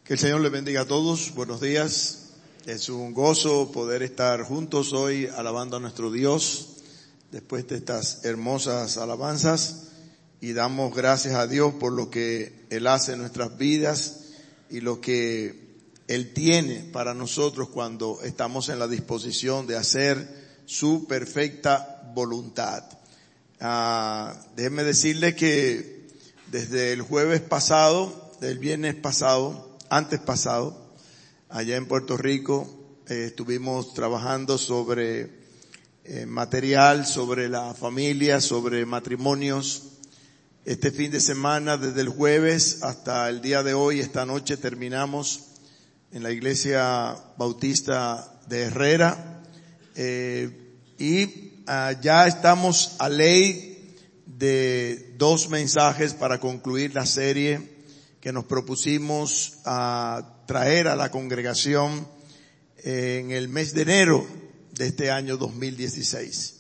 Que el Señor les bendiga a todos. Buenos días. Es un gozo poder estar juntos hoy alabando a nuestro Dios después de estas hermosas alabanzas, y damos gracias a Dios por lo que Él hace en nuestras vidas y lo que Él tiene para nosotros cuando estamos en la disposición de hacer su perfecta voluntad. Déjenme decirle que desde el jueves pasado, del viernes pasado, antes pasado, allá en Puerto Rico, estuvimos trabajando sobre material, sobre la familia, sobre matrimonios. Este fin de semana, desde el jueves hasta el día de hoy, esta noche, terminamos en la Iglesia Bautista de Herrera, y ya estamos a ley de 2 mensajes para concluir la serie que nos propusimos a traer a la congregación en el mes de enero de este año 2016.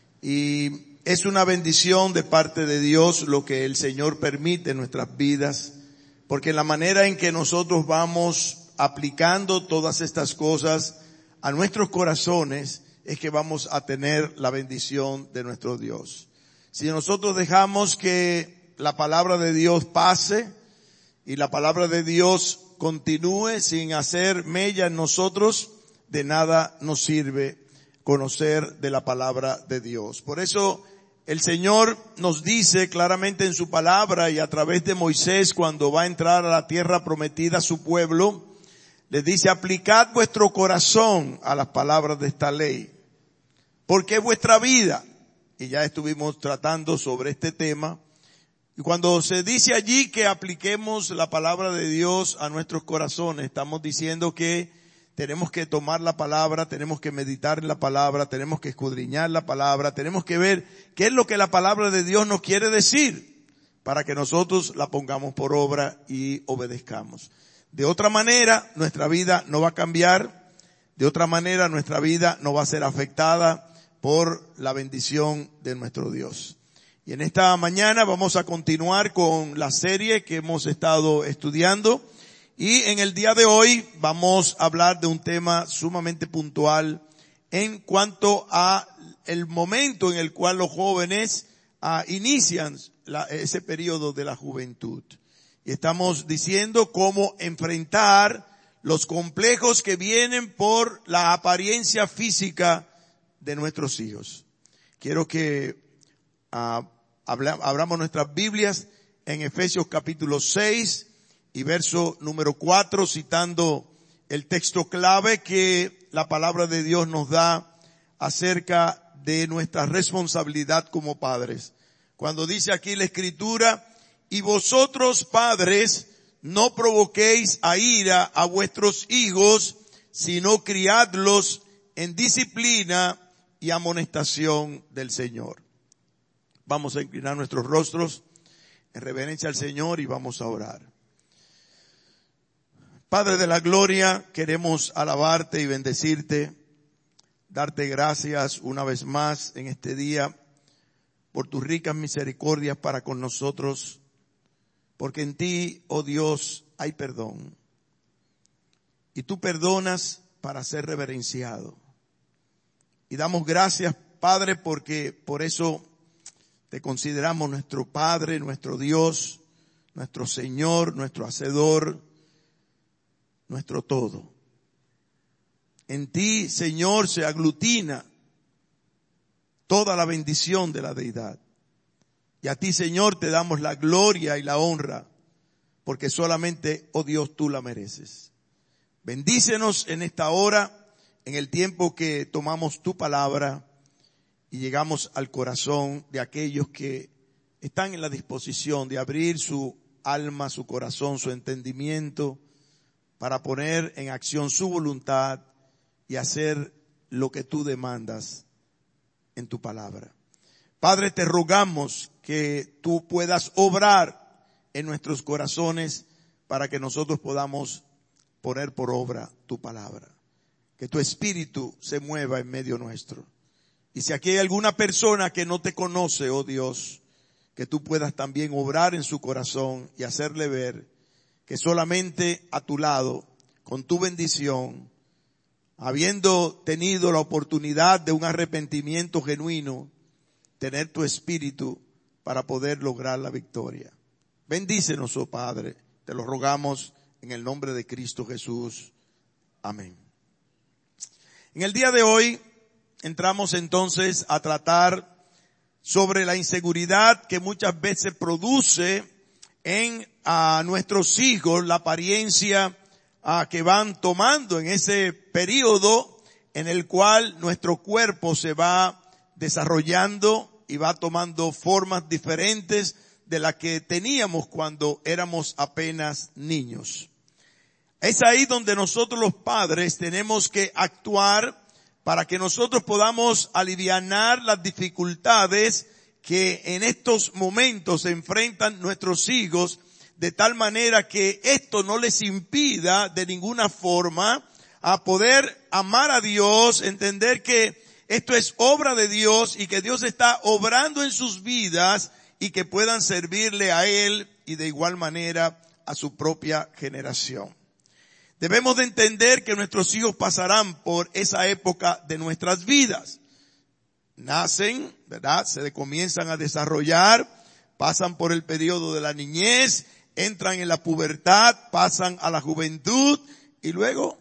Y es una bendición de parte de Dios lo que el Señor permite en nuestras vidas, porque la manera en que nosotros vamos aplicando todas estas cosas a nuestros corazones es que vamos a tener la bendición de nuestro Dios. Si nosotros dejamos que la palabra de Dios pase y la palabra de Dios continúe sin hacer mella en nosotros, de nada nos sirve conocer de la palabra de Dios. Por eso el Señor nos dice claramente en su palabra, y a través de Moisés, cuando va a entrar a la tierra prometida a su pueblo, les dice: aplicad vuestro corazón a las palabras de esta ley, porque es vuestra vida. Y ya estuvimos tratando sobre este tema. Y cuando se dice allí que apliquemos la palabra de Dios a nuestros corazones, estamos diciendo que tenemos que tomar la palabra, tenemos que meditar en la palabra, tenemos que escudriñar la palabra, tenemos que ver qué es lo que la palabra de Dios nos quiere decir para que nosotros la pongamos por obra y obedezcamos. De otra manera, nuestra vida no va a cambiar, de otra manera nuestra vida no va a ser afectada por la bendición de nuestro Dios. Y en esta mañana vamos a continuar con la serie que hemos estado estudiando, y en el día de hoy vamos a hablar de un tema sumamente puntual en cuanto a el momento en el cual los jóvenes inician ese periodo de la juventud. Y estamos diciendo cómo enfrentar los complejos que vienen por la apariencia física de nuestros hijos. Quiero que abramos nuestras Biblias en Efesios capítulo 6 y verso número 4, citando el texto clave que la palabra de Dios nos da acerca de nuestra responsabilidad como padres. Cuando dice aquí la Escritura: y vosotros, padres, no provoquéis a ira a vuestros hijos, sino criadlos en disciplina y amonestación del Señor. Vamos a inclinar nuestros rostros en reverencia al Señor y vamos a orar. Padre de la gloria, queremos alabarte y bendecirte, darte gracias una vez más en este día por tus ricas misericordias para con nosotros, porque en ti, oh Dios, hay perdón. Y tú perdonas para ser reverenciado. Y damos gracias, Padre, porque por eso te consideramos nuestro Padre, nuestro Dios, nuestro Señor, nuestro Hacedor, nuestro todo. En ti, Señor, se aglutina toda la bendición de la deidad. Y a ti, Señor, te damos la gloria y la honra, porque solamente, oh Dios, tú la mereces. Bendícenos en esta hora, en el tiempo que tomamos tu palabra y llegamos al corazón de aquellos que están en la disposición de abrir su alma, su corazón, su entendimiento, para poner en acción su voluntad y hacer lo que tú demandas en tu palabra. Padre, te rogamos que tú puedas obrar en nuestros corazones para que nosotros podamos poner por obra tu palabra. Que tu espíritu se mueva en medio nuestro. Y si aquí hay alguna persona que no te conoce, oh Dios, que tú puedas también obrar en su corazón y hacerle ver que solamente a tu lado, con tu bendición, habiendo tenido la oportunidad de un arrepentimiento genuino, tener tu espíritu para poder lograr la victoria. Bendícenos, oh Padre, te lo rogamos en el nombre de Cristo Jesús. Amén. En el día de hoy entramos entonces a tratar sobre la inseguridad que muchas veces produce en nuestros hijos la apariencia que van tomando en ese periodo en el cual nuestro cuerpo se va desarrollando y va tomando formas diferentes de las que teníamos cuando éramos apenas niños. Es ahí donde nosotros los padres tenemos que actuar para que nosotros podamos alivianar las dificultades que en estos momentos se enfrentan nuestros hijos, de tal manera que esto no les impida de ninguna forma a poder amar a Dios, entender que esto es obra de Dios y que Dios está obrando en sus vidas y que puedan servirle a Él y de igual manera a su propia generación. Debemos de entender que nuestros hijos pasarán por esa época de nuestras vidas. Nacen, ¿verdad? Se comienzan a desarrollar, pasan por el periodo de la niñez, entran en la pubertad, pasan a la juventud y luego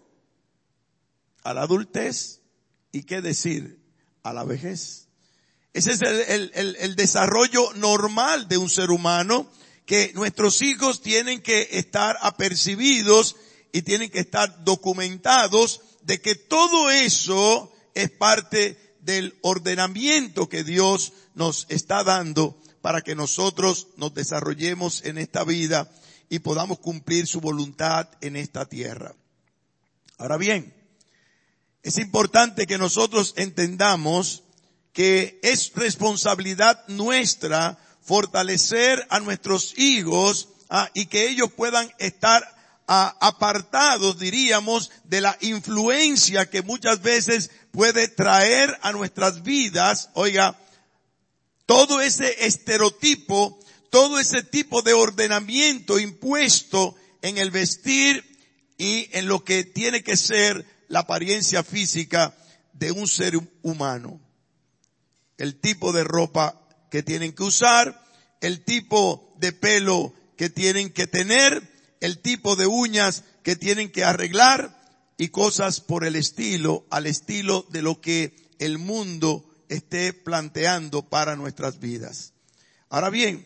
a la adultez. ¿Y qué decir? A la vejez. Ese es el desarrollo normal de un ser humano, que nuestros hijos tienen que estar apercibidos y tienen que estar documentados de que todo eso es parte del ordenamiento que Dios nos está dando para que nosotros nos desarrollemos en esta vida y podamos cumplir su voluntad en esta tierra. Ahora bien, es importante que nosotros entendamos que es responsabilidad nuestra fortalecer a nuestros hijos y que ellos puedan estar apartados, diríamos, de la influencia que muchas veces puede traer a nuestras vidas. Oiga, todo ese estereotipo, todo ese tipo de ordenamiento impuesto en el vestir y en lo que tiene que ser la apariencia física de un ser humano. El tipo de ropa que tienen que usar, el tipo de pelo que tienen que tener, el tipo de uñas que tienen que arreglar y cosas por el estilo, al estilo de lo que el mundo esté planteando para nuestras vidas. Ahora bien,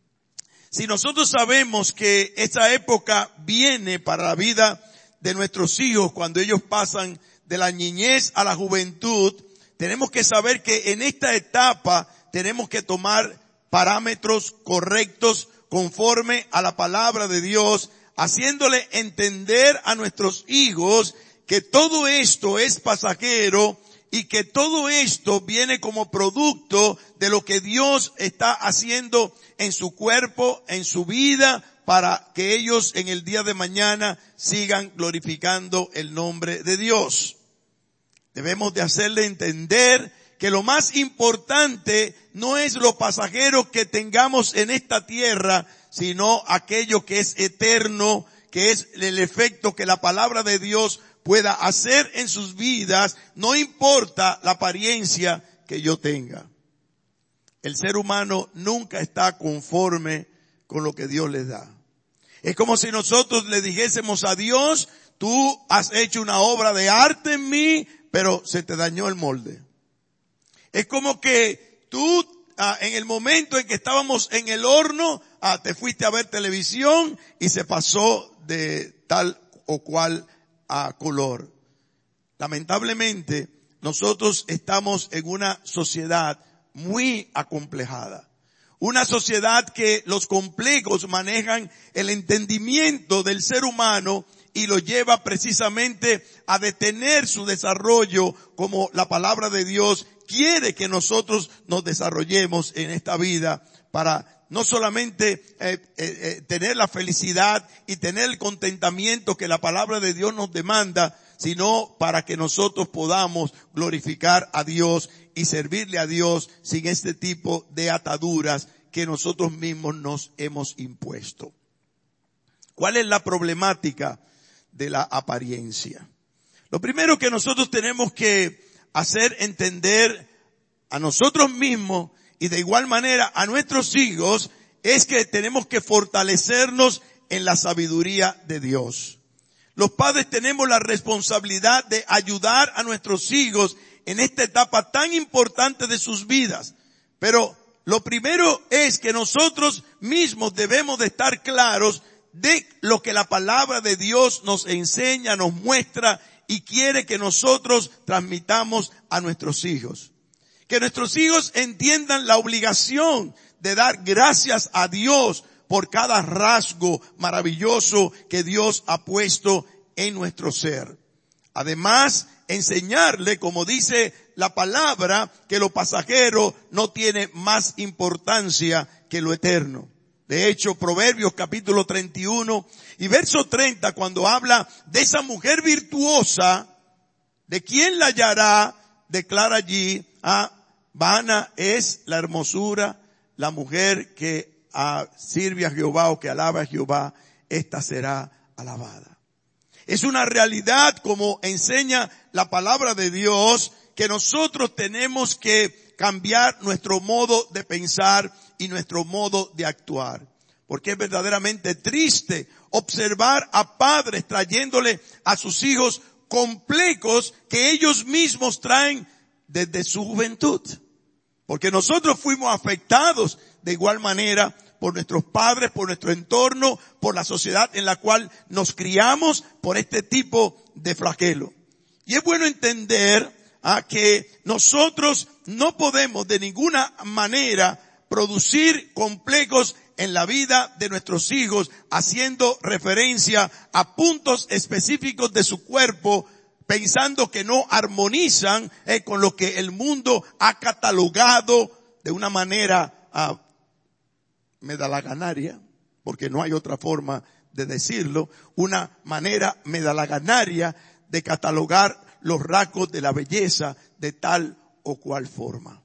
si nosotros sabemos que esa época viene para la vida de nuestros hijos cuando ellos pasan de la niñez a la juventud, tenemos que saber que en esta etapa tenemos que tomar parámetros correctos conforme a la palabra de Dios, haciéndole entender a nuestros hijos que todo esto es pasajero y que todo esto viene como producto de lo que Dios está haciendo en su cuerpo, en su vida, para que ellos en el día de mañana sigan glorificando el nombre de Dios. Debemos de hacerle entender que lo más importante no es lo pasajero que tengamos en esta tierra, sino aquello que es eterno, que es el efecto que la palabra de Dios pueda hacer en sus vidas, no importa la apariencia que yo tenga. El ser humano nunca está conforme con lo que Dios les da. Es como si nosotros le dijésemos a Dios, tú has hecho una obra de arte en mí, pero se te dañó el molde. Es como que tú, en el momento en que estábamos en el horno, te fuiste a ver televisión y se pasó de tal o cual color. Lamentablemente, nosotros estamos en una sociedad muy acomplejada. Una sociedad que los complejos manejan el entendimiento del ser humano y lo lleva precisamente a detener su desarrollo, como la palabra de Dios quiere que nosotros nos desarrollemos en esta vida, para no solamente tener la felicidad y tener el contentamiento que la palabra de Dios nos demanda, sino para que nosotros podamos glorificar a Dios y servirle a Dios sin este tipo de ataduras que nosotros mismos nos hemos impuesto. ¿Cuál es la problemática de la apariencia? Lo primero que nosotros tenemos que hacer entender a nosotros mismos y de igual manera a nuestros hijos es que tenemos que fortalecernos en la sabiduría de Dios. Los padres tenemos la responsabilidad de ayudar a nuestros hijos en esta etapa tan importante de sus vidas. Pero lo primero es que nosotros mismos debemos de estar claros de lo que la palabra de Dios nos enseña, nos muestra y quiere que nosotros transmitamos a nuestros hijos. Que nuestros hijos entiendan la obligación de dar gracias a Dios por cada rasgo maravilloso que Dios ha puesto en nuestro ser. Además, enseñarle, como dice la palabra, que lo pasajero no tiene más importancia que lo eterno. De hecho, Proverbios capítulo 31 y verso 30, cuando habla de esa mujer virtuosa, ¿de quién la hallará? Declara allí, vana es la hermosura, la mujer que sirve a Jehová o que alaba a Jehová, esta será alabada. Es una realidad, como enseña la palabra de Dios, que nosotros tenemos que cambiar nuestro modo de pensar y nuestro modo de actuar. Porque es verdaderamente triste observar a padres trayéndole a sus hijos complejos que ellos mismos traen desde su juventud. Porque nosotros fuimos afectados de igual manera por nuestros padres, por nuestro entorno, por la sociedad en la cual nos criamos, por este tipo de flagelo. Y es bueno entender que nosotros no podemos de ninguna manera producir complejos en la vida de nuestros hijos, haciendo referencia a puntos específicos de su cuerpo, pensando que no armonizan con lo que el mundo ha catalogado de una manera medalaganaria, porque no hay otra forma de decirlo, una manera medalaganaria de catalogar los rasgos de la belleza de tal o cual forma.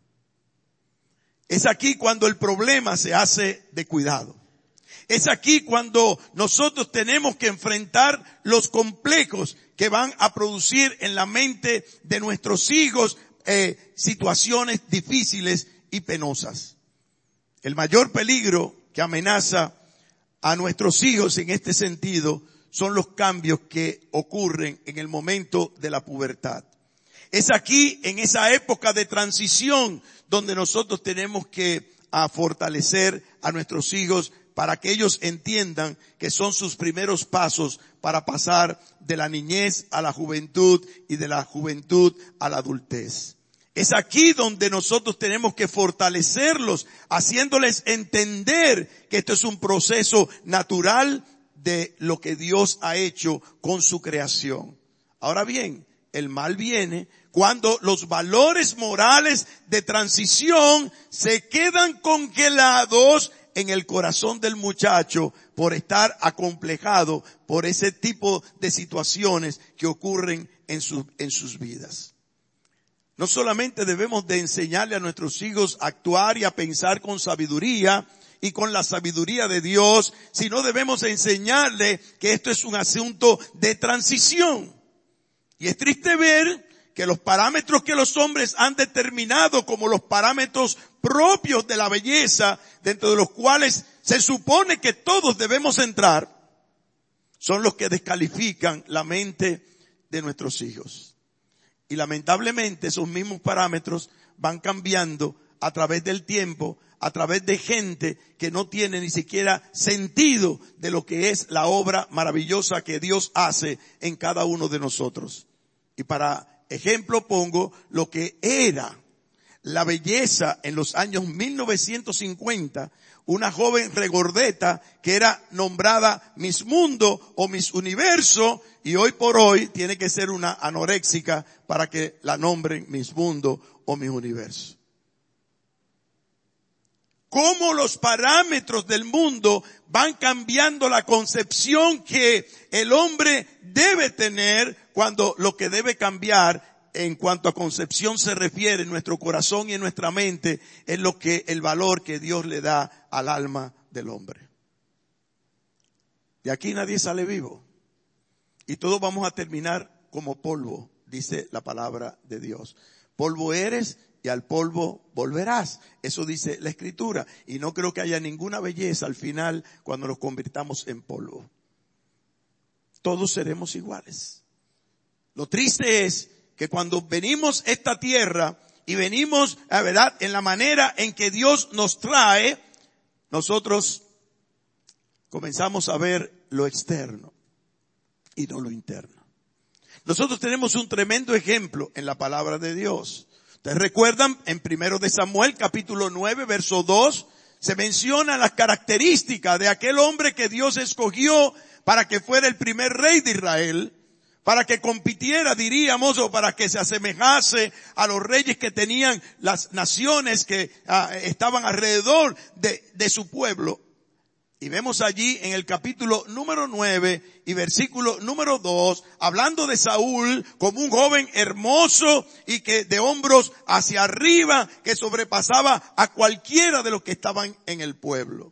Es aquí cuando el problema se hace de cuidado. Es aquí cuando nosotros tenemos que enfrentar los complejos que van a producir en la mente de nuestros hijos situaciones difíciles y penosas. El mayor peligro que amenaza a nuestros hijos en este sentido son los cambios que ocurren en el momento de la pubertad. Es aquí, en esa época de transición, donde nosotros tenemos que fortalecer a nuestros hijos para que ellos entiendan que son sus primeros pasos para pasar de la niñez a la juventud y de la juventud a la adultez. Es aquí donde nosotros tenemos que fortalecerlos, haciéndoles entender que esto es un proceso natural de lo que Dios ha hecho con su creación. Ahora bien, el mal viene cuando los valores morales de transición se quedan congelados en el corazón del muchacho por estar acomplejado por ese tipo de situaciones que ocurren en sus vidas. No solamente debemos de enseñarle a nuestros hijos a actuar y a pensar con sabiduría y con la sabiduría de Dios, sino debemos enseñarle que esto es un asunto de transición. Y es triste ver que los parámetros que los hombres han determinado como los parámetros propios de la belleza, dentro de los cuales se supone que todos debemos entrar, son los que descalifican la mente de nuestros hijos. Y lamentablemente esos mismos parámetros van cambiando a través del tiempo, a través de gente que no tiene ni siquiera sentido de lo que es la obra maravillosa que Dios hace en cada uno de nosotros. Y para ejemplo pongo lo que era la belleza en los años 1950, una joven regordeta que era nombrada Miss Mundo o Miss Universo, y hoy por hoy tiene que ser una anoréxica para que la nombren Miss Mundo o Miss Universo. Cómo los parámetros del mundo van cambiando la concepción que el hombre debe tener, cuando lo que debe cambiar en cuanto a concepción se refiere en nuestro corazón y en nuestra mente es el valor que Dios le da al alma del hombre. De aquí nadie sale vivo. Y todos vamos a terminar como polvo, dice la palabra de Dios. Polvo eres y al polvo volverás. Eso dice la Escritura. Y no creo que haya ninguna belleza al final cuando nos convirtamos en polvo. Todos seremos iguales. Lo triste es que cuando venimos a esta tierra y venimos, la verdad, en la manera en que Dios nos trae, nosotros comenzamos a ver lo externo y no lo interno. Nosotros tenemos un tremendo ejemplo en la palabra de Dios. Ustedes recuerdan, en 1 de Samuel, capítulo 9, verso 2, se mencionan las características de aquel hombre que Dios escogió para que fuera el primer rey de Israel, para que compitiera, diríamos, o para que se asemejase a los reyes que tenían las naciones que estaban alrededor de su pueblo. Y vemos allí en el capítulo número 9 y versículo número 2, hablando de Saúl como un joven hermoso y que de hombros hacia arriba, que sobrepasaba a cualquiera de los que estaban en el pueblo.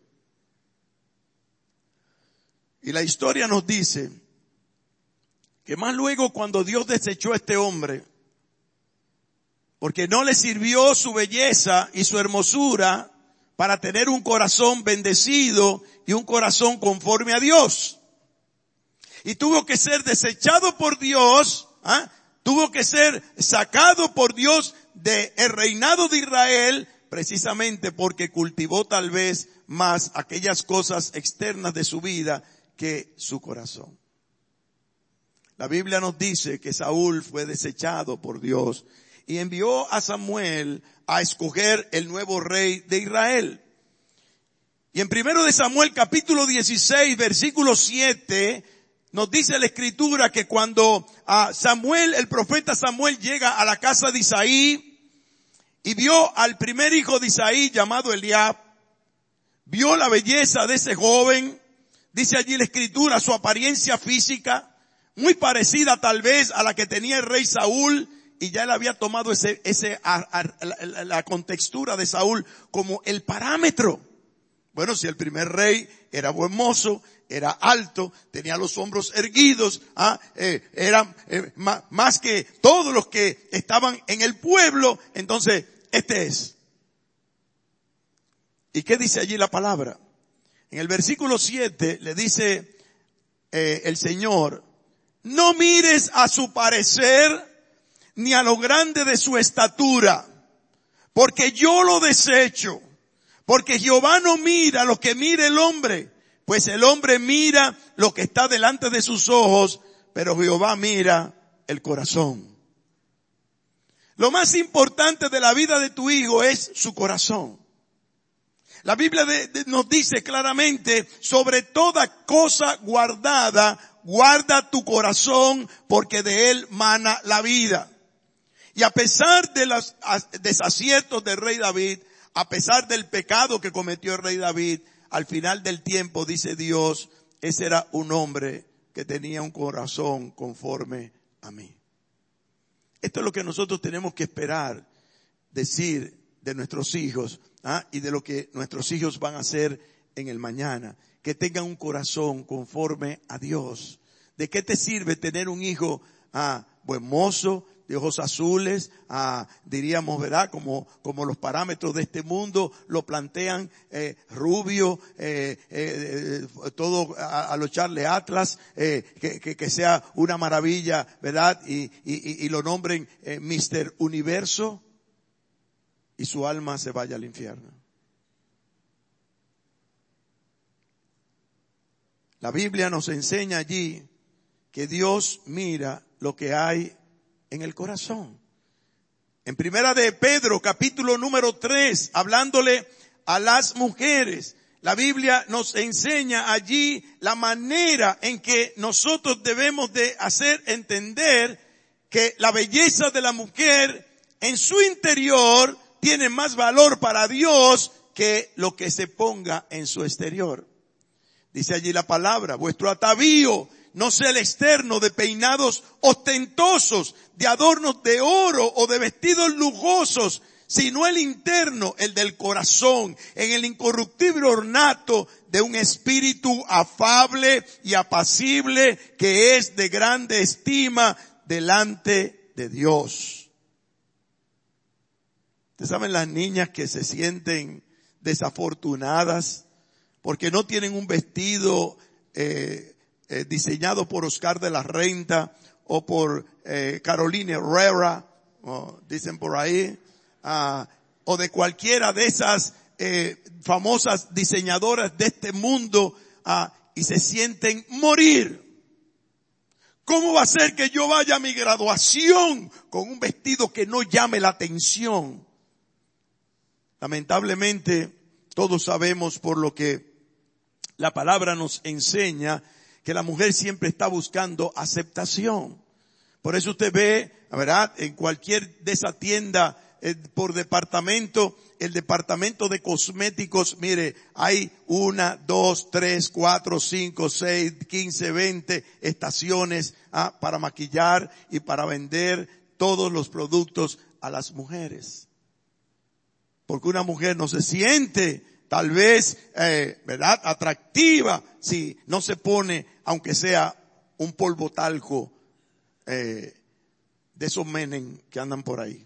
Y la historia nos dice que más luego cuando Dios desechó a este hombre, porque no le sirvió su belleza y su hermosura para tener un corazón bendecido y un corazón conforme a Dios. Y tuvo que ser desechado por Dios, tuvo que ser sacado por Dios del reinado de Israel, precisamente porque cultivó tal vez más aquellas cosas externas de su vida que su corazón. La Biblia nos dice que Saúl fue desechado por Dios y envió a Samuel a escoger el nuevo rey de Israel. Y en 1 de Samuel capítulo 16 versículo 7 nos dice la Escritura que cuando Samuel, el profeta Samuel, llega a la casa de Isaí y vio al primer hijo de Isaí llamado Eliab, vio la belleza de ese joven, dice allí la Escritura, su apariencia física, muy parecida tal vez a la que tenía el rey Saúl, y ya él había tomado la contextura de Saúl como el parámetro. Bueno, si el primer rey era buen mozo, era alto, tenía los hombros erguidos, era más que todos los que estaban en el pueblo, entonces este es. ¿Y qué dice allí la palabra? En el versículo 7 le dice el Señor: no mires a su parecer ni a lo grande de su estatura, porque yo lo desecho. Porque Jehová no mira lo que mira el hombre, pues el hombre mira lo que está delante de sus ojos, pero Jehová mira el corazón. Lo más importante de la vida de tu hijo es su corazón. La Biblia nos dice claramente, sobre toda cosa guardada, guarda tu corazón, porque de él mana la vida. Y a pesar de los desaciertos del rey David, a pesar del pecado que cometió el rey David, al final del tiempo, dice Dios, ese era un hombre que tenía un corazón conforme a mí. Esto es lo que nosotros tenemos que esperar, decir de nuestros hijos, y de lo que nuestros hijos van a hacer en el mañana. Que tengan un corazón conforme a Dios. ¿De qué te sirve tener un hijo buen mozo, de ojos azules, diríamos, ¿verdad? Como los parámetros de este mundo lo plantean, rubio, todo a lo Charlie Atlas, que sea una maravilla, ¿verdad? Y lo nombren Mr. Universo, y su alma se vaya al infierno. La Biblia nos enseña allí que Dios mira lo que hay en el corazón. En Primera de Pedro, capítulo número 3, hablándole a las mujeres, la Biblia nos enseña allí la manera en que nosotros debemos de hacer entender que la belleza de la mujer en su interior tiene más valor para Dios que lo que se ponga en su exterior. Dice allí la palabra: vuestro atavío no sea el externo de peinados ostentosos, de adornos de oro o de vestidos lujosos, sino el interno, el del corazón, en el incorruptible ornato de un espíritu afable y apacible que es de grande estima delante de Dios. Ustedes saben las niñas que se sienten desafortunadas porque no tienen un vestido diseñado por Oscar de la Renta o por Carolina Herrera, dicen por ahí, o de cualquiera de esas famosas diseñadoras de este mundo, y se sienten morir. ¿Cómo va a ser que yo vaya a mi graduación con un vestido que no llame la atención? Lamentablemente, todos sabemos por lo que la palabra nos enseña que la mujer siempre está buscando aceptación. Por eso usted ve, ¿verdad?, en cualquier de esa tienda por departamento, el departamento de cosméticos, mire, hay 1, 2, 3, 4, 5, 6, 15, 20 estaciones para maquillar y para vender todos los productos a las mujeres. Porque una mujer no se siente tal vez, ¿verdad?, atractiva si no se pone, aunque sea un polvo talco, de esos menen que andan por ahí.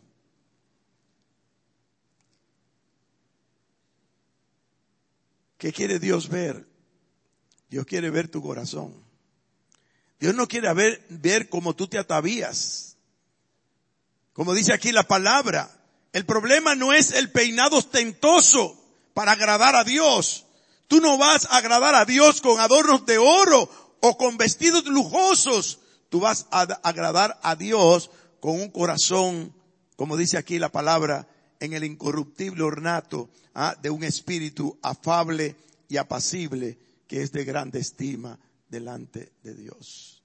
¿Qué quiere Dios ver? Dios quiere ver tu corazón. Dios no quiere ver cómo tú te atavías. Como dice aquí la palabra, el problema no es el peinado ostentoso para agradar a Dios. Tú no vas a agradar a Dios con adornos de oro o con vestidos lujosos. Tú vas a agradar a Dios con un corazón, como dice aquí la palabra, en el incorruptible ornato de un espíritu afable y apacible que es de grande estima delante de Dios.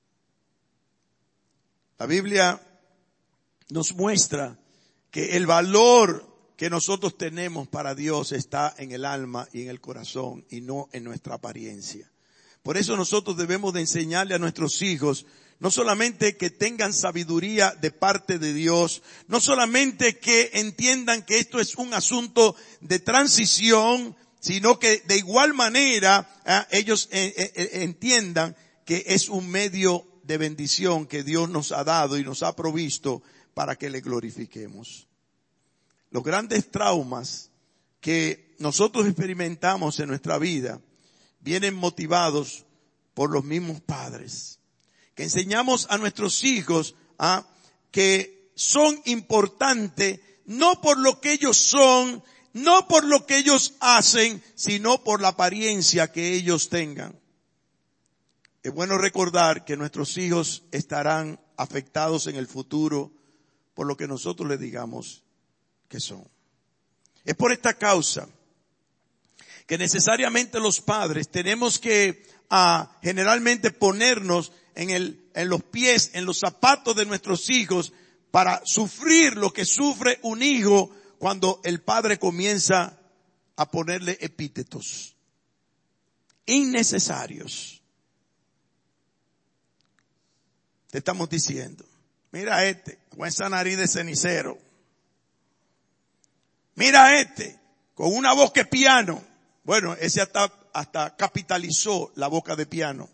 La Biblia nos muestra que el valor que nosotros tenemos para Dios está en el alma y en el corazón y no en nuestra apariencia. Por eso nosotros debemos de enseñarle a nuestros hijos no solamente que tengan sabiduría de parte de Dios, no solamente que entiendan que esto es un asunto de transición, sino que de igual manera ellos entiendan que es un medio de bendición que Dios nos ha dado y nos ha provisto para que le glorifiquemos. Los grandes traumas que nosotros experimentamos en nuestra vida vienen motivados por los mismos padres, que enseñamos a nuestros hijos que son importantes no por lo que ellos son, no por lo que ellos hacen, sino por la apariencia que ellos tengan. Es bueno recordar que nuestros hijos estarán afectados en el futuro por lo que nosotros les digamos que son. Es por esta causa que necesariamente los padres tenemos que generalmente ponernos en los pies, en los zapatos de nuestros hijos para sufrir lo que sufre un hijo cuando el padre comienza a ponerle epítetos innecesarios. Te estamos diciendo, mira con esa nariz de cenicero. Mira con una voz que piano. Bueno, ese hasta capitalizó la boca de piano.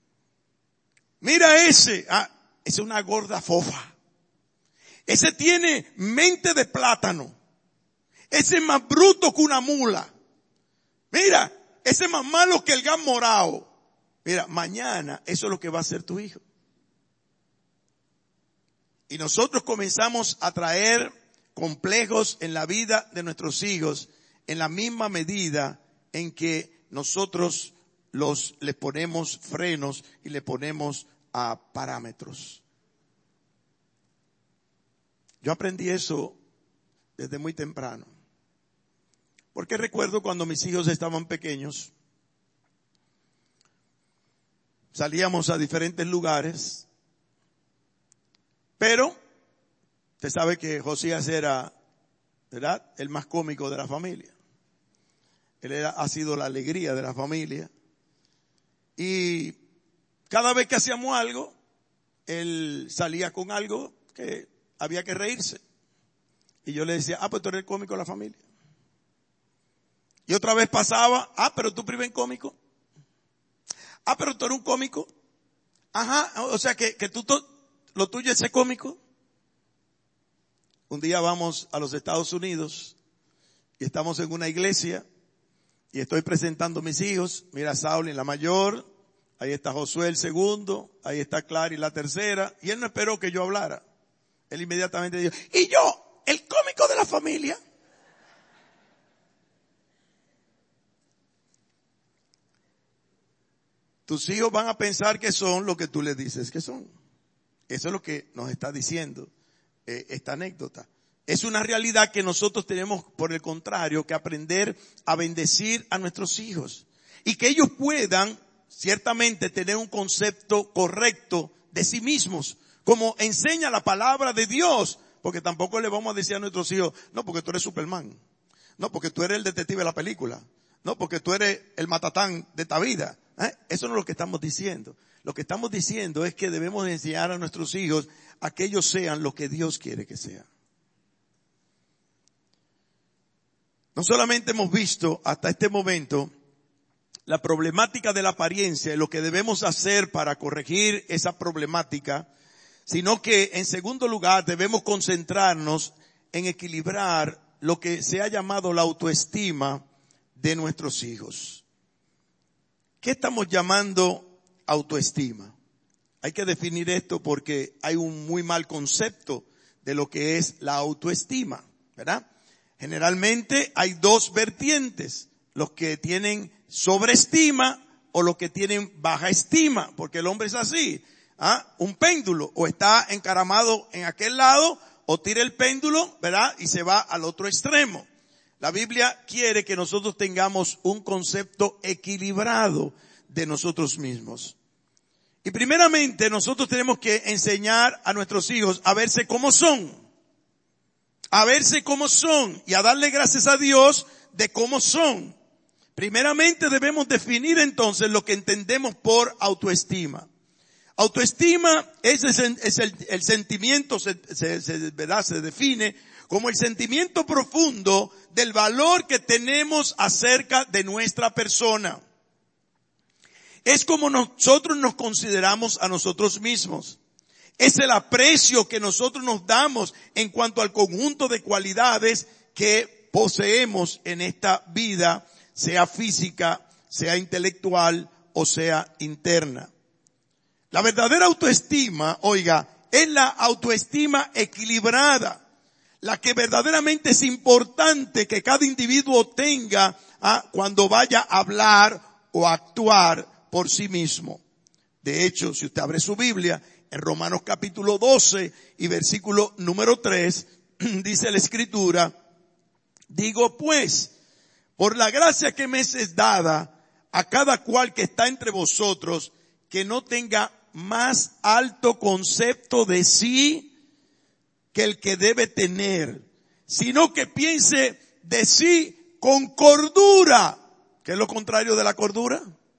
Mira ese es una gorda fofa. Ese tiene mente de plátano. Ese es más bruto que una mula. Mira, ese es más malo que el gas morado. Mira, mañana eso es lo que va a hacer tu hijo. Y nosotros comenzamos a traer complejos en la vida de nuestros hijos en la misma medida en que nosotros les ponemos frenos y le ponemos parámetros. Yo aprendí eso desde muy temprano. Porque recuerdo cuando mis hijos estaban pequeños, salíamos a diferentes lugares, pero usted sabe que Josías era, ¿verdad?, el más cómico de la familia. Él ha sido la alegría de la familia. Y cada vez que hacíamos algo, él salía con algo que había que reírse. Y yo le decía, pues tú eres el cómico de la familia. Y otra vez pasaba, pero tú priven cómico. Pero tú eres un cómico. Ajá, o sea que tú, lo tuyo es ser cómico. Un día vamos a los Estados Unidos y estamos en una iglesia y estoy presentando a mis hijos. Mira, Saúl la mayor, ahí está Josué el segundo, ahí está Clary la tercera, y él no esperó que yo hablara. Él inmediatamente dijo, y yo, el cómico de la familia. Tus hijos van a pensar que son lo que tú les dices que son. Eso es lo que nos está diciendo esta anécdota. Es una realidad que nosotros tenemos, por el contrario, que aprender a bendecir a nuestros hijos. Y que ellos puedan, ciertamente, tener un concepto correcto de sí mismos. Como enseña la palabra de Dios. Porque tampoco le vamos a decir a nuestros hijos, no, porque tú eres Superman. No, porque tú eres el detective de la película. No, porque tú eres el matatán de esta vida. Eso no es lo que estamos diciendo. Lo que estamos diciendo es que debemos enseñar a nuestros hijos a que ellos sean lo que Dios quiere que sean. No solamente hemos visto hasta este momento la problemática de la apariencia y lo que debemos hacer para corregir esa problemática, sino que en segundo lugar debemos concentrarnos en equilibrar lo que se ha llamado la autoestima de nuestros hijos. ¿Qué estamos llamando autoestima? Hay que definir esto porque hay un muy mal concepto de lo que es la autoestima, ¿verdad? Generalmente hay dos vertientes, los que tienen sobreestima o los que tienen baja estima, porque el hombre es así, un péndulo, o está encaramado en aquel lado, o tira el péndulo, ¿verdad? Y se va al otro extremo. La Biblia quiere que nosotros tengamos un concepto equilibrado de nosotros mismos. Y primeramente nosotros tenemos que enseñar a nuestros hijos a verse como son. A verse como son y a darle gracias a Dios de cómo son. Primeramente debemos definir entonces lo que entendemos por autoestima. Autoestima es el sentimiento, ¿verdad? Se define como el sentimiento profundo del valor que tenemos acerca de nuestra persona. Es como nosotros nos consideramos a nosotros mismos. Es el aprecio que nosotros nos damos en cuanto al conjunto de cualidades que poseemos en esta vida, sea física, sea intelectual o sea interna. La verdadera autoestima, oiga, es la autoestima equilibrada. La que verdaderamente es importante que cada individuo tenga cuando vaya a hablar o a actuar por sí mismo. De hecho, si usted abre su Biblia, en Romanos capítulo 12 y versículo número 3, dice la Escritura, digo pues, por la gracia que me es dada a cada cual que está entre vosotros, que no tenga más alto concepto de sí que el que debe tener, sino que piense de sí con cordura. ¿Qué es lo contrario de la cordura?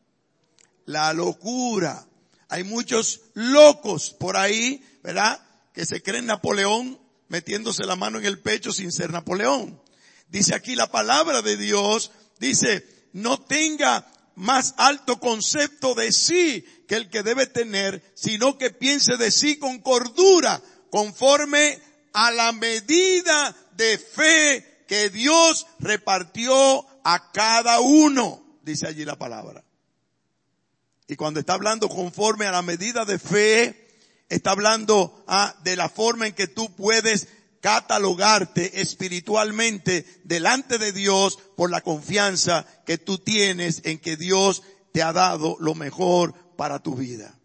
La locura. Hay muchos locos por ahí, ¿verdad? Que se creen Napoleón metiéndose la mano en el pecho sin ser Napoleón. Dice aquí la palabra de Dios, dice, no tenga más alto concepto de sí que el que debe tener, sino que piense de sí con cordura, conforme a la medida de fe que Dios repartió a cada uno, dice allí la palabra. Y cuando está hablando conforme a la medida de fe, está hablando de la forma en que tú puedes catalogarte espiritualmente delante de Dios por la confianza que tú tienes en que Dios te ha dado lo mejor para tu vida.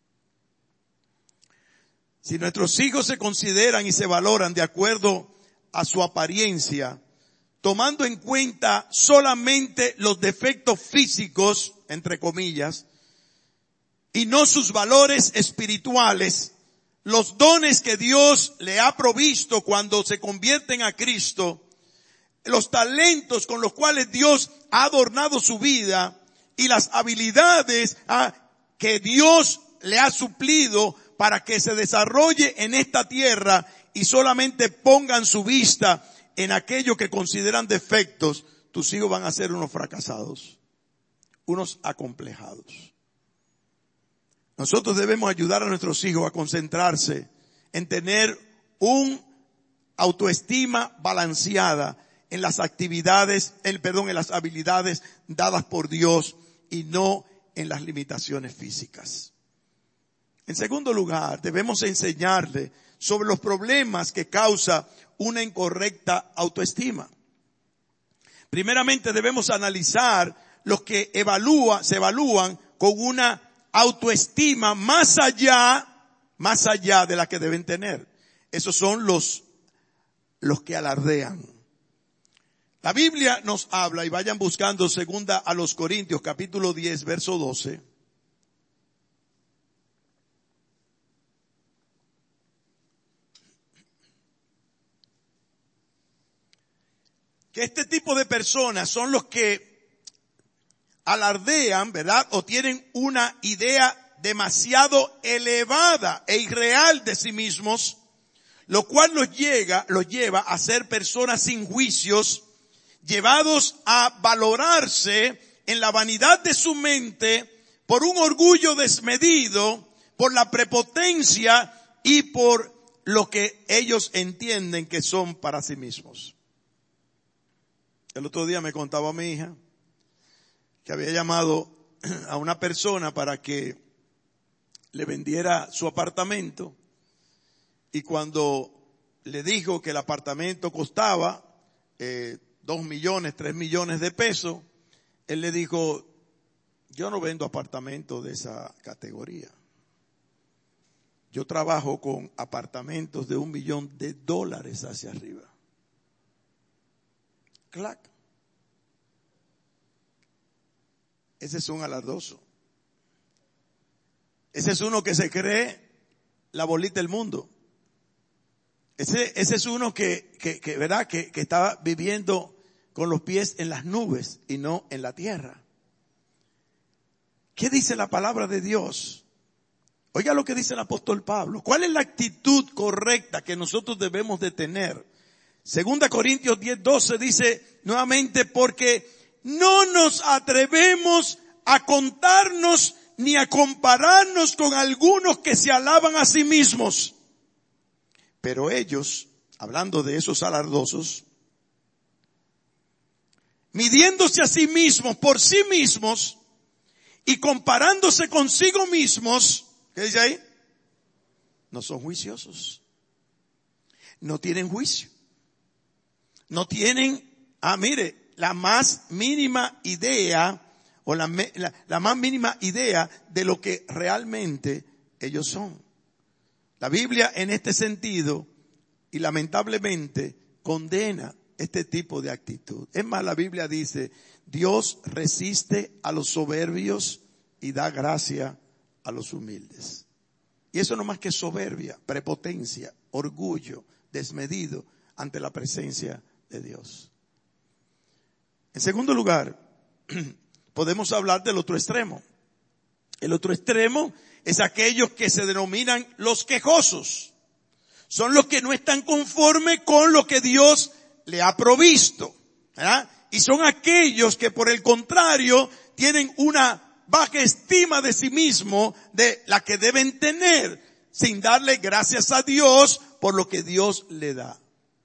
Si nuestros hijos se consideran y se valoran de acuerdo a su apariencia, tomando en cuenta solamente los defectos físicos, entre comillas, y no sus valores espirituales, los dones que Dios le ha provisto cuando se convierten a Cristo, los talentos con los cuales Dios ha adornado su vida y las habilidades que Dios le ha suplido para que se desarrolle en esta tierra y solamente pongan su vista en aquello que consideran defectos, tus hijos van a ser unos fracasados, unos acomplejados. Nosotros debemos ayudar a nuestros hijos a concentrarse en tener un autoestima balanceada en las actividades, en las habilidades dadas por Dios y no en las limitaciones físicas. En segundo lugar, debemos enseñarle sobre los problemas que causa una incorrecta autoestima. Primeramente debemos analizar los que se evalúan con una autoestima más allá de la que deben tener. Esos son los que alardean. La Biblia nos habla, y vayan buscando segunda a los Corintios, capítulo 10, verso 12. Que este tipo de personas son los que alardean, ¿verdad? O tienen una idea demasiado elevada e irreal de sí mismos, lo cual los lleva a ser personas sin juicios, llevados a valorarse en la vanidad de su mente por un orgullo desmedido, por la prepotencia y por lo que ellos entienden que son para sí mismos. El otro día me contaba mi hija que había llamado a una persona para que le vendiera su apartamento, y cuando le dijo que el apartamento costaba 2 millones, 3 millones de pesos, él le dijo: yo no vendo apartamentos de esa categoría. Yo trabajo con apartamentos de $1 millón hacia arriba. Clac. Ese es un alardoso. Ese es uno que se cree la bolita del mundo. Ese es uno que ¿verdad? Que estaba viviendo con los pies en las nubes y no en la tierra. ¿Qué dice la palabra de Dios? Oiga lo que dice el apóstol Pablo. ¿Cuál es la actitud correcta que nosotros debemos de tener? Segunda Corintios 10:12 dice nuevamente: porque no nos atrevemos a contarnos ni a compararnos con algunos que se alaban a sí mismos. Pero ellos, hablando de esos alardosos, midiéndose a sí mismos por sí mismos y comparándose consigo mismos, ¿qué dice ahí? No son juiciosos. No tienen juicio. No tienen, la más mínima idea o la más mínima idea de lo que realmente ellos son. La Biblia en este sentido, y lamentablemente, condena este tipo de actitud. Es más, la Biblia dice: Dios resiste a los soberbios y da gracia a los humildes. Y eso no más que soberbia, prepotencia, orgullo, desmedido ante la presencia de Dios. En segundo lugar, podemos hablar del otro extremo. El otro extremo es aquellos que se denominan los quejosos. Son los que no están conformes con lo que Dios le ha provisto, ¿verdad? Y son aquellos que, por el contrario, tienen una baja estima de sí mismo de la que deben tener, sin darle gracias a Dios por lo que Dios le da.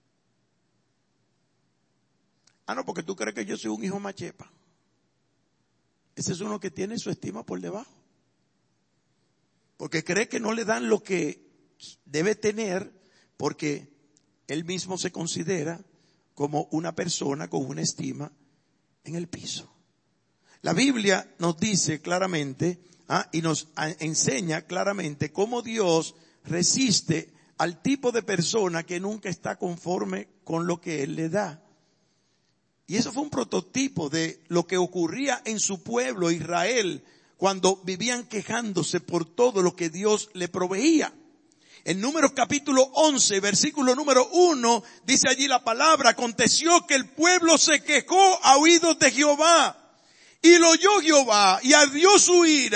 No, porque tú crees que yo soy un hijo machepa. Ese es uno que tiene su estima por debajo. Porque cree que no le dan lo que debe tener, porque él mismo se considera como una persona con una estima en el piso. La Biblia nos dice claramente, y nos enseña claramente cómo Dios resiste al tipo de persona que nunca está conforme con lo que Él le da. Y eso fue un prototipo de lo que ocurría en su pueblo Israel cuando vivían quejándose por todo lo que Dios le proveía. En Números capítulo 11, versículo número 1, dice allí la palabra: aconteció que el pueblo se quejó a oídos de Jehová, y lo oyó Jehová, y ardió su ira,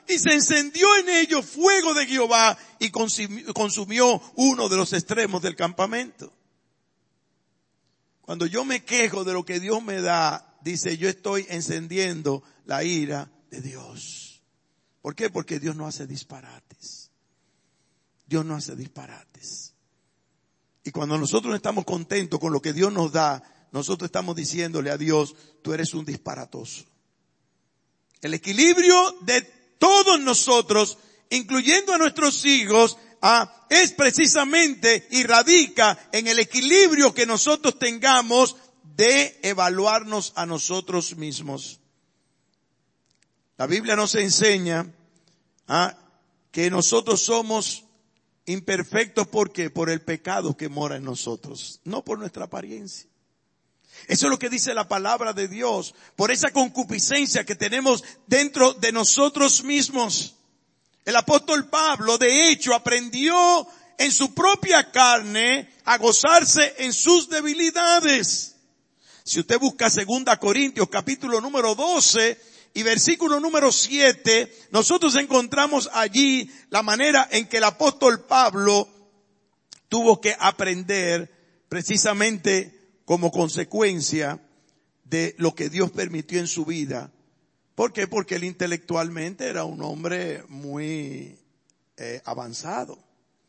y se encendió en ellos fuego de Jehová y consumió uno de los extremos del campamento. Cuando yo me quejo de lo que Dios me da, dice, yo estoy encendiendo la ira de Dios. ¿Por qué? Porque Dios no hace disparates. Dios no hace disparates. Y cuando nosotros estamos contentos con lo que Dios nos da, nosotros estamos diciéndole a Dios, tú eres un disparatoso. El equilibrio de todos nosotros, incluyendo a nuestros hijos, es precisamente y radica en el equilibrio que nosotros tengamos de evaluarnos a nosotros mismos. La Biblia nos enseña que nosotros somos imperfectos. ¿Por qué? Por el pecado que mora en nosotros, no por nuestra apariencia. Eso es lo que dice la palabra de Dios, por esa concupiscencia que tenemos dentro de nosotros mismos. El apóstol Pablo, de hecho, aprendió en su propia carne a gozarse en sus debilidades. Si usted busca 2 Corintios capítulo número 12 y versículo número 7, nosotros encontramos allí la manera en que el apóstol Pablo tuvo que aprender precisamente como consecuencia de lo que Dios permitió en su vida. ¿Por qué? Porque él intelectualmente era un hombre muy avanzado.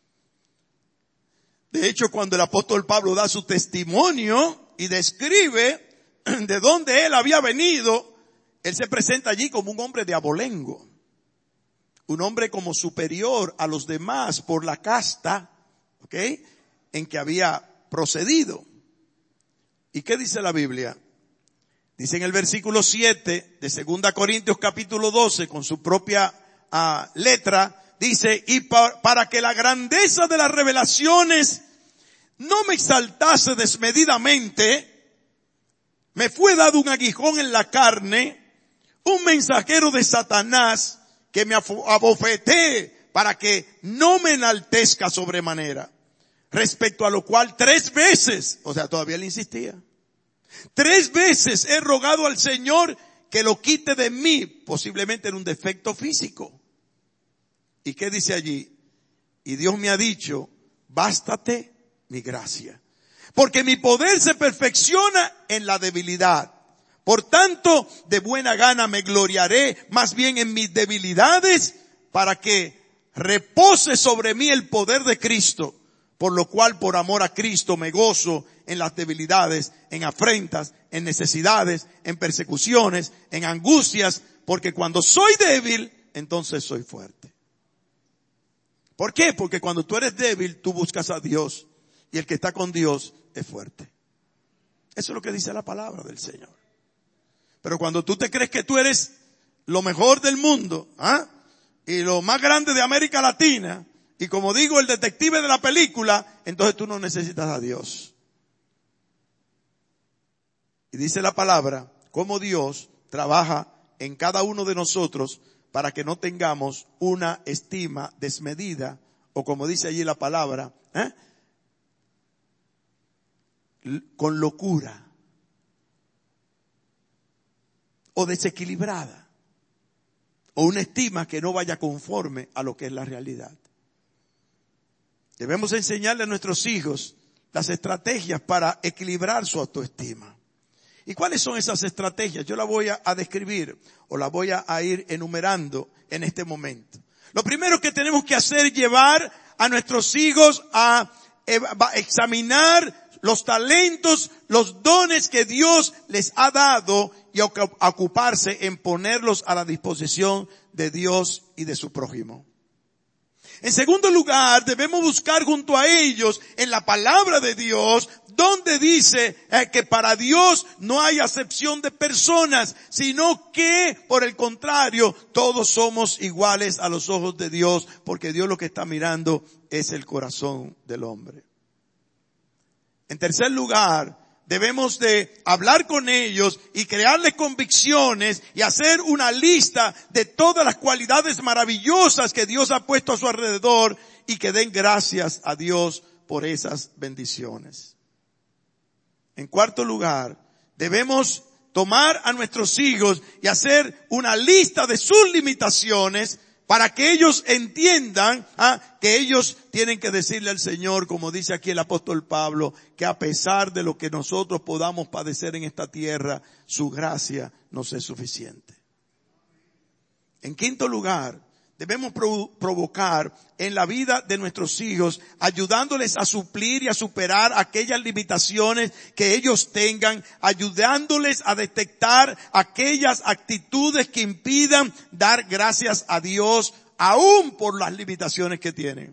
De hecho, cuando el apóstol Pablo da su testimonio y describe de dónde él había venido, él se presenta allí como un hombre de abolengo. Un hombre como superior a los demás por la casta, ¿ok?, en que había procedido. ¿Y qué dice la Biblia? Dice en el versículo 7 de 2 Corintios capítulo 12, con su propia letra, dice, y para que la grandeza de las revelaciones no me exaltase desmedidamente, me fue dado un aguijón en la carne, un mensajero de Satanás que me abofeté para que no me enaltezca sobremanera. Respecto a lo cual 3 veces, o sea, todavía le insistía, 3 veces he rogado al Señor que lo quite de mí, posiblemente en un defecto físico. ¿Y qué dice allí? Y Dios me ha dicho, bástate mi gracia, porque mi poder se perfecciona en la debilidad. Por tanto, de buena gana me gloriaré más bien en mis debilidades, para que repose sobre mí el poder de Cristo. Por lo cual, por amor a Cristo, me gozo en las debilidades, en afrentas, en necesidades, en persecuciones, en angustias, porque cuando soy débil, entonces soy fuerte. ¿Por qué? Porque cuando tú eres débil, tú buscas a Dios, y el que está con Dios es fuerte. Eso es lo que dice la palabra del Señor. Pero cuando tú te crees que tú eres lo mejor del mundo, y lo más grande de América Latina, y como digo, el detective de la película, entonces tú no necesitas a Dios. Y dice la palabra, cómo Dios trabaja en cada uno de nosotros para que no tengamos una estima desmedida, o como dice allí la palabra, con locura, o desequilibrada, o una estima que no vaya conforme a lo que es la realidad. Debemos enseñarle a nuestros hijos las estrategias para equilibrar su autoestima. ¿Y cuáles son esas estrategias? Yo las voy a describir o las voy a ir enumerando en este momento. Lo primero que tenemos que hacer es llevar a nuestros hijos a examinar los talentos, los dones que Dios les ha dado y a ocuparse en ponerlos a la disposición de Dios y de su prójimo. En segundo lugar, debemos buscar junto a ellos en la palabra de Dios, donde dice que para Dios no hay acepción de personas, sino que, por el contrario, todos somos iguales a los ojos de Dios, porque Dios lo que está mirando es el corazón del hombre. En tercer lugar, debemos de hablar con ellos y crearles convicciones y hacer una lista de todas las cualidades maravillosas que Dios ha puesto a su alrededor y que den gracias a Dios por esas bendiciones. En cuarto lugar, debemos tomar a nuestros hijos y hacer una lista de sus limitaciones para que ellos entiendan que ellos tienen que decirle al Señor, como dice aquí el apóstol Pablo, que a pesar de lo que nosotros podamos padecer en esta tierra, su gracia nos es suficiente. En quinto lugar, debemos provocar en la vida de nuestros hijos, ayudándoles a suplir y a superar aquellas limitaciones que ellos tengan, ayudándoles a detectar aquellas actitudes que impidan dar gracias a Dios, aún por las limitaciones que tienen.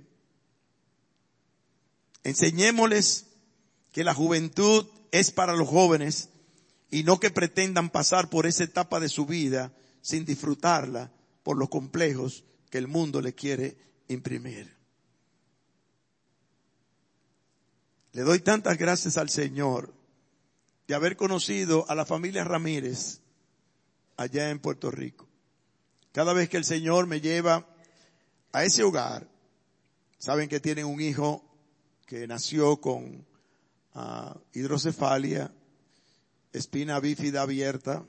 Enseñémosles que la juventud es para los jóvenes y no que pretendan pasar por esa etapa de su vida sin disfrutarla por los complejos que el mundo le quiere imprimir. Le doy tantas gracias al Señor de haber conocido a la familia Ramírez allá en Puerto Rico. Cada vez que el Señor me lleva a ese hogar, saben que tienen un hijo que nació con hidrocefalia, espina bífida abierta,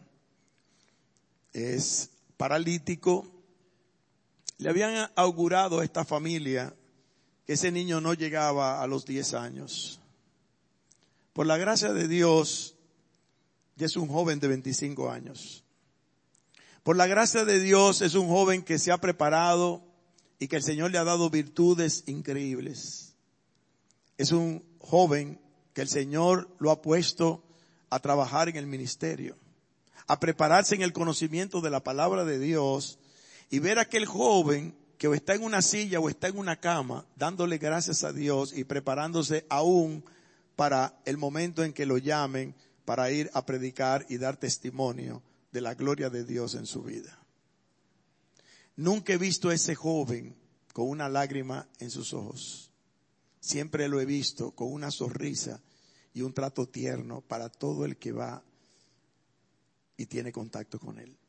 es paralítico. Le habían augurado a esta familia que ese niño no llegaba a los 10 años. Por la gracia de Dios, ya es un joven de 25 años. Por la gracia de Dios es un joven que se ha preparado y que el Señor le ha dado virtudes increíbles. Es un joven que el Señor lo ha puesto a trabajar en el ministerio, a prepararse en el conocimiento de la palabra de Dios, y ver a aquel joven que o está en una silla o está en una cama, dándole gracias a Dios y preparándose aún para el momento en que lo llamen para ir a predicar y dar testimonio de la gloria de Dios en su vida. Nunca he visto a ese joven con una lágrima en sus ojos. Siempre lo he visto con una sonrisa y un trato tierno para todo el que va y tiene contacto con él.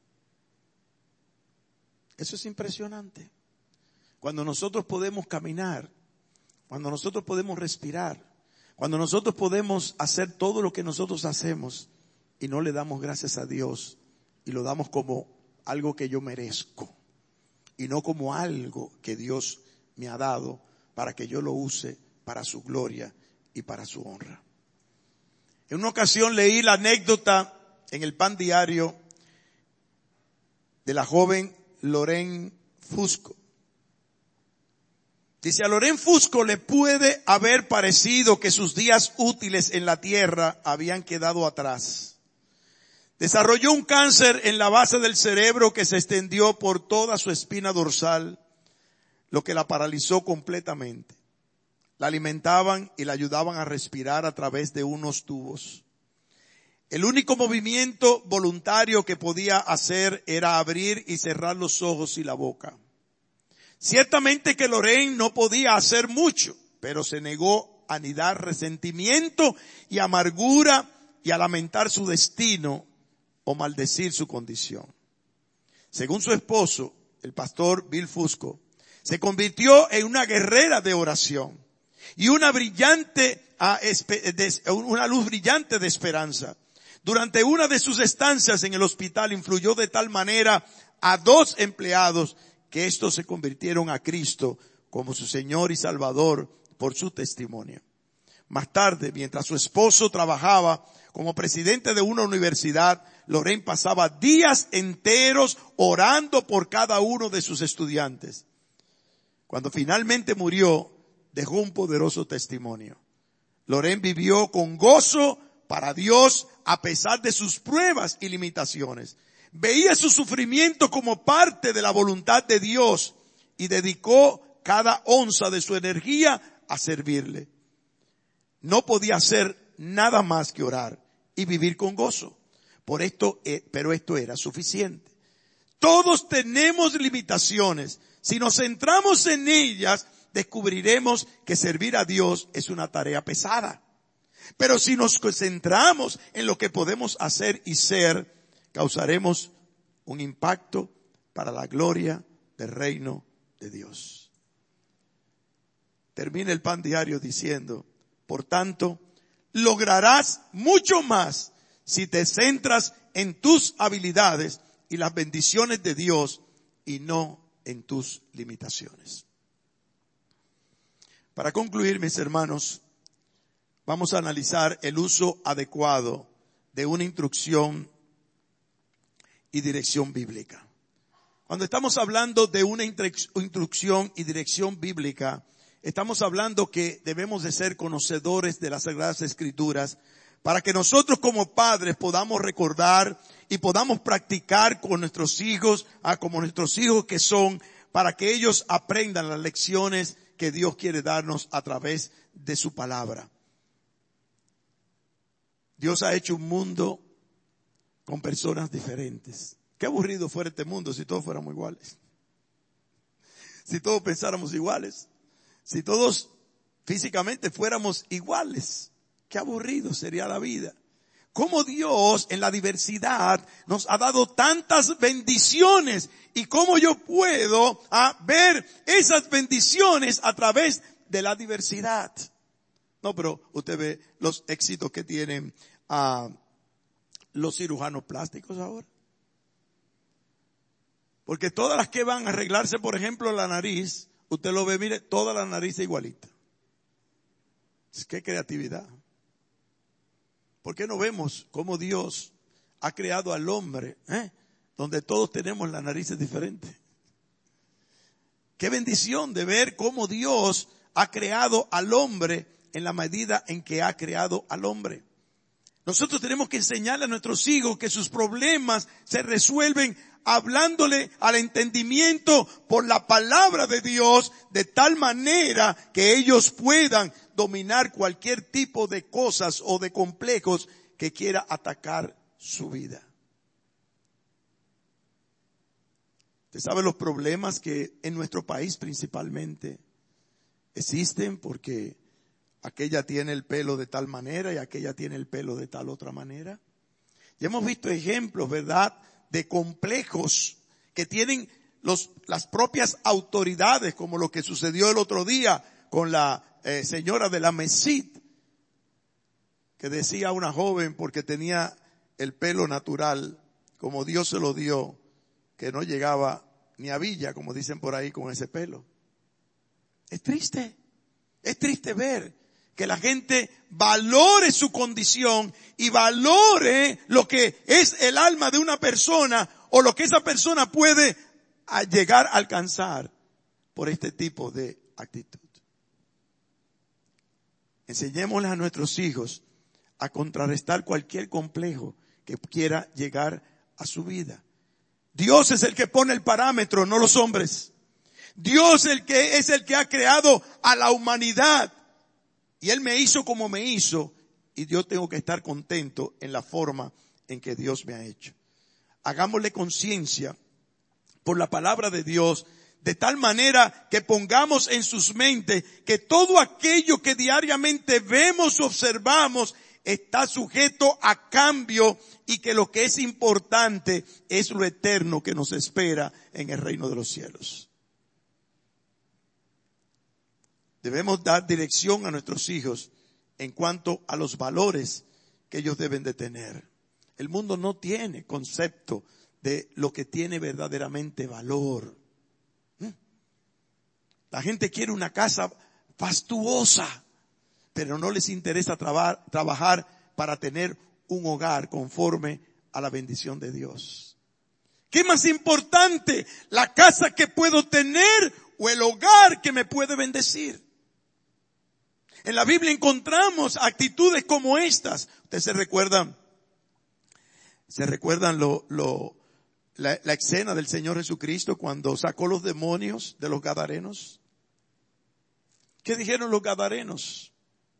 Eso es impresionante. Cuando nosotros podemos caminar, cuando nosotros podemos respirar, cuando nosotros podemos hacer todo lo que nosotros hacemos y no le damos gracias a Dios y lo damos como algo que yo merezco y no como algo que Dios me ha dado para que yo lo use para su gloria y para su honra. En una ocasión leí la anécdota en el Pan Diario de la joven Lorraine Fusco. Dice, a Lorraine Fusco le puede haber parecido que sus días útiles en la tierra habían quedado atrás. Desarrolló un cáncer en la base del cerebro que se extendió por toda su espina dorsal, lo que la paralizó completamente. La alimentaban y la ayudaban a respirar a través de unos tubos. El único movimiento voluntario que podía hacer era abrir y cerrar los ojos y la boca. Ciertamente que Lorraine no podía hacer mucho, pero se negó a anidar resentimiento y amargura y a lamentar su destino o maldecir su condición. Según su esposo, el pastor Bill Fusco, se convirtió en una guerrera de oración y una luz brillante de esperanza. Durante una de sus estancias en el hospital influyó de tal manera a 2 empleados que estos se convirtieron a Cristo como su Señor y Salvador por su testimonio. Más tarde, mientras su esposo trabajaba como presidente de una universidad, Lorraine pasaba días enteros orando por cada uno de sus estudiantes. Cuando finalmente murió, dejó un poderoso testimonio. Lorraine vivió con gozo para Dios a pesar de sus pruebas y limitaciones. Veía su sufrimiento como parte de la voluntad de Dios y dedicó cada onza de su energía a servirle. No podía hacer nada más que orar y vivir con gozo. Pero esto era suficiente. Todos tenemos limitaciones. Si nos centramos en ellas, descubriremos que servir a Dios es una tarea pesada. Pero si nos concentramos en lo que podemos hacer y ser, causaremos un impacto para la gloria del reino de Dios. Termina el Pan Diario diciendo, por tanto, lograrás mucho más si te centras en tus habilidades y las bendiciones de Dios y no en tus limitaciones. Para concluir, mis hermanos, vamos a analizar el uso adecuado de una instrucción y dirección bíblica. Cuando estamos hablando de una instrucción y dirección bíblica, estamos hablando que debemos de ser conocedores de las Sagradas Escrituras para que nosotros como padres podamos recordar y podamos practicar con nuestros hijos, como nuestros hijos que son, para que ellos aprendan las lecciones que Dios quiere darnos a través de su palabra. Dios ha hecho un mundo con personas diferentes. Qué aburrido fuera este mundo si todos fuéramos iguales. Si todos pensáramos iguales. Si todos físicamente fuéramos iguales. Qué aburrido sería la vida. Cómo Dios en la diversidad nos ha dado tantas bendiciones y cómo yo puedo ver esas bendiciones a través de la diversidad. No, pero usted ve los éxitos que tienen los cirujanos plásticos ahora. Porque todas las que van a arreglarse, por ejemplo, la nariz, usted lo ve, mire, toda la nariz es igualita. ¡Qué creatividad! ¿Por qué no vemos cómo Dios ha creado al hombre, donde todos tenemos las narices diferentes? Qué bendición de ver cómo Dios ha creado al hombre en la medida en que ha creado al hombre. Nosotros tenemos que enseñarle a nuestros hijos que sus problemas se resuelven hablándole al entendimiento por la palabra de Dios, de tal manera que ellos puedan dominar cualquier tipo de cosas o de complejos que quiera atacar su vida. Usted sabe los problemas que en nuestro país principalmente existen porque aquella tiene el pelo de tal manera y aquella tiene el pelo de tal otra manera. Ya hemos visto ejemplos, ¿verdad?, de complejos que tienen las propias autoridades, como lo que sucedió el otro día con la señora de la Mesid, que decía a una joven porque tenía el pelo natural, como Dios se lo dio, que no llegaba ni a Villa, como dicen por ahí, con ese pelo. Es triste ver que la gente valore su condición y valore lo que es el alma de una persona o lo que esa persona puede llegar a alcanzar por este tipo de actitud. Enseñémosle a nuestros hijos a contrarrestar cualquier complejo que quiera llegar a su vida. Dios es el que pone el parámetro, no los hombres. Dios es el que ha creado a la humanidad. Y Él me hizo como me hizo, y yo tengo que estar contento en la forma en que Dios me ha hecho. Hagámosle conciencia por la palabra de Dios, de tal manera que pongamos en sus mentes que todo aquello que diariamente vemos o observamos está sujeto a cambio y que lo que es importante es lo eterno que nos espera en el reino de los cielos. Debemos dar dirección a nuestros hijos en cuanto a los valores que ellos deben de tener. El mundo no tiene concepto de lo que tiene verdaderamente valor. La gente quiere una casa fastuosa, pero no les interesa trabajar para tener un hogar conforme a la bendición de Dios. ¿Qué más importante? ¿La casa que puedo tener o el hogar que me puede bendecir? En la Biblia encontramos actitudes como estas. Ustedes se recuerdan la escena del Señor Jesucristo cuando sacó los demonios de los gadarenos. ¿Qué dijeron los gadarenos?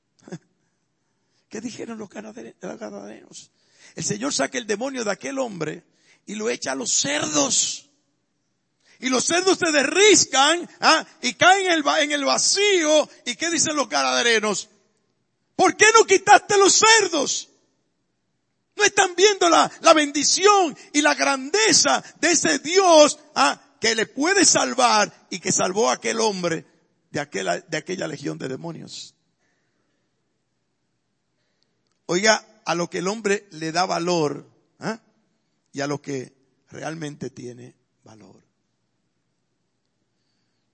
¿Qué dijeron los gadarenos? El Señor saca el demonio de aquel hombre y lo echa a los cerdos. Y los cerdos se derriscan y caen en el vacío. ¿Y qué dicen los gadarenos? ¿Por qué no quitaste los cerdos? No están viendo la bendición y la grandeza de ese Dios que le puede salvar y que salvó a aquel hombre de aquella legión de demonios. Oiga, a lo que el hombre le da valor y a lo que realmente tiene valor.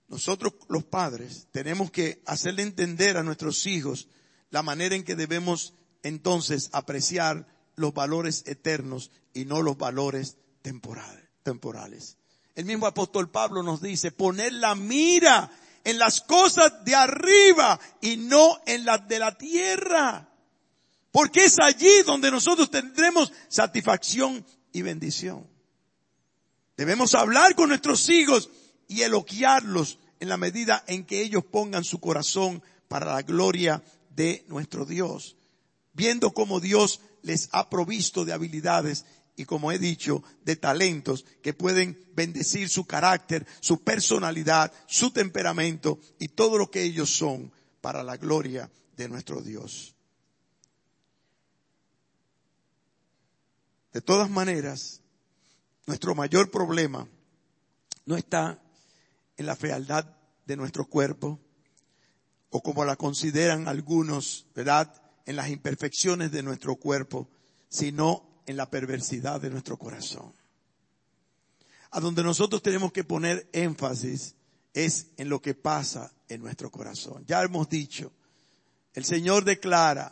nosotros los padres tenemos que hacerle entender a nuestros hijos la manera en que debemos entonces apreciar los valores eternos y no los valores temporales. El mismo apóstol Pablo nos dice, poner la mira en las cosas de arriba y no en las de la tierra. Porque es allí donde nosotros tendremos satisfacción y bendición. Debemos hablar con nuestros hijos y elogiarlos en la medida en que ellos pongan su corazón para la gloria de nuestro Dios. Viendo cómo Dios les ha provisto de habilidades y, como he dicho, de talentos que pueden bendecir su carácter, su personalidad, su temperamento y todo lo que ellos son para la gloria de nuestro Dios. De todas maneras, nuestro mayor problema no está en la fealdad de nuestro cuerpo, o como la consideran algunos, ¿verdad?, en las imperfecciones de nuestro cuerpo, sino en la perversidad de nuestro corazón. A donde nosotros tenemos que poner énfasis es en lo que pasa en nuestro corazón. Ya hemos dicho, el Señor declara,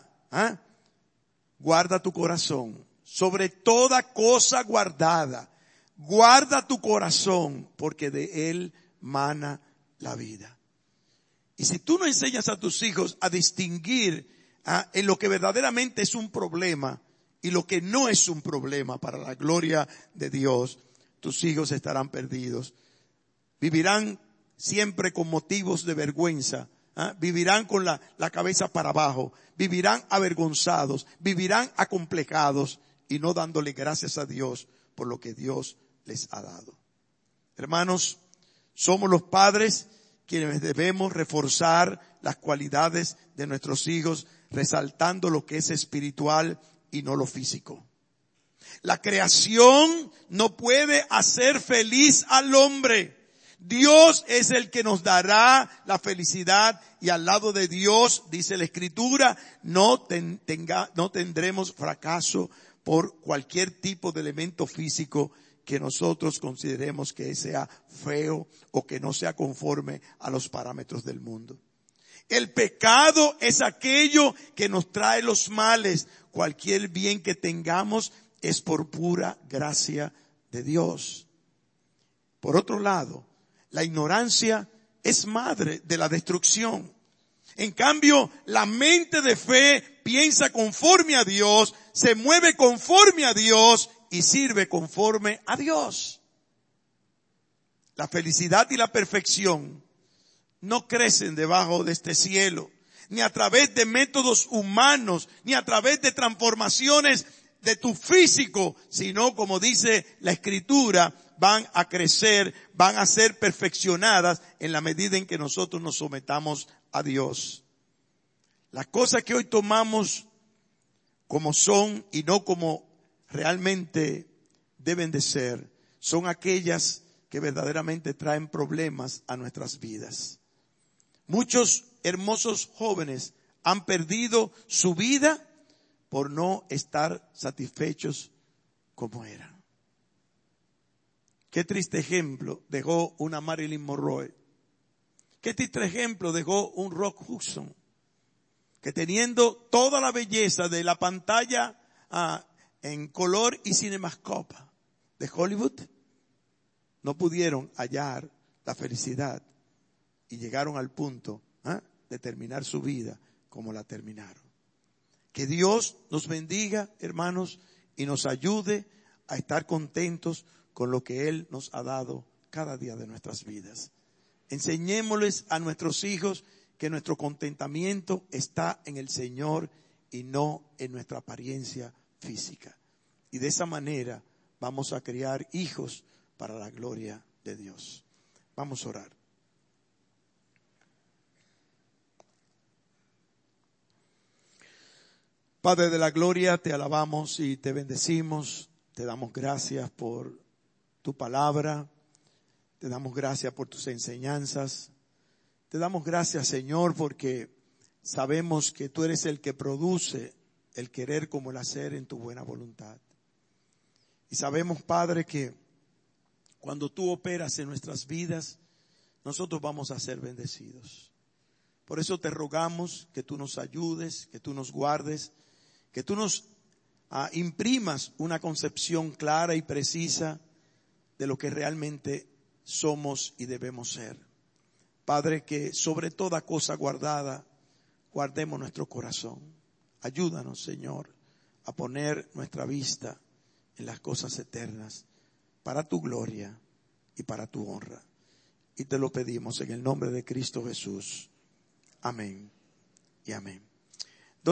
guarda tu corazón, sobre toda cosa guardada, guarda tu corazón, porque de él mana la vida. Y si tú no enseñas a tus hijos a distinguir en lo que verdaderamente es un problema y lo que no es un problema para la gloria de Dios, tus hijos estarán perdidos. Vivirán siempre con motivos de vergüenza. Vivirán con la cabeza para abajo. Vivirán avergonzados. Vivirán acomplejados y no dándole gracias a Dios por lo que Dios les ha dado. Hermanos, somos los padres quienes debemos reforzar las cualidades de nuestros hijos, resaltando lo que es espiritual y no lo físico. La creación no puede hacer feliz al hombre. Dios es el que nos dará la felicidad y al lado de Dios, dice la Escritura, no tendremos fracaso por cualquier tipo de elemento físico que nosotros consideremos que sea feo o que no sea conforme a los parámetros del mundo. El pecado es aquello que nos trae los males. Cualquier bien que tengamos es por pura gracia de Dios. Por otro lado, la ignorancia es madre de la destrucción. En cambio, la mente de fe piensa conforme a Dios, se mueve conforme a Dios y sirve conforme a Dios. La felicidad y la perfección no crecen debajo de este cielo, ni a través de métodos humanos, ni a través de transformaciones de tu físico, sino, como dice la Escritura, van a crecer, van a ser perfeccionadas en la medida en que nosotros nos sometamos a Dios. Las cosas que hoy tomamos como son y no como realmente deben de ser, son aquellas que verdaderamente traen problemas a nuestras vidas. Muchos hermosos jóvenes han perdido su vida por no estar satisfechos como eran. Qué triste ejemplo dejó una Marilyn Monroe. Qué triste ejemplo dejó un Rock Hudson, que teniendo toda la belleza de la pantalla en color y cinemascope de Hollywood, no pudieron hallar la felicidad y llegaron al punto de terminar su vida como la terminaron. Que Dios nos bendiga, hermanos, y nos ayude a estar contentos con lo que Él nos ha dado cada día de nuestras vidas. Enseñémosles a nuestros hijos que nuestro contentamiento está en el Señor y no en nuestra apariencia física. Y de esa manera vamos a criar hijos para la gloria de Dios. Vamos a orar. Padre de la gloria, te alabamos y te bendecimos. Te damos gracias por tu palabra. Te damos gracias por tus enseñanzas. Te damos gracias, Señor, porque sabemos que tú eres el que produce el querer como el hacer en tu buena voluntad. Y sabemos, Padre, que cuando tú operas en nuestras vidas, nosotros vamos a ser bendecidos. Por eso te rogamos que tú nos ayudes, que tú nos guardes, que tú nos imprimas una concepción clara y precisa de lo que realmente somos y debemos ser. Padre, que sobre toda cosa guardada, guardemos nuestro corazón. Ayúdanos, Señor, a poner nuestra vista en las cosas eternas, para tu gloria y para tu honra. Y te lo pedimos en el nombre de Cristo Jesús. Amén y amén.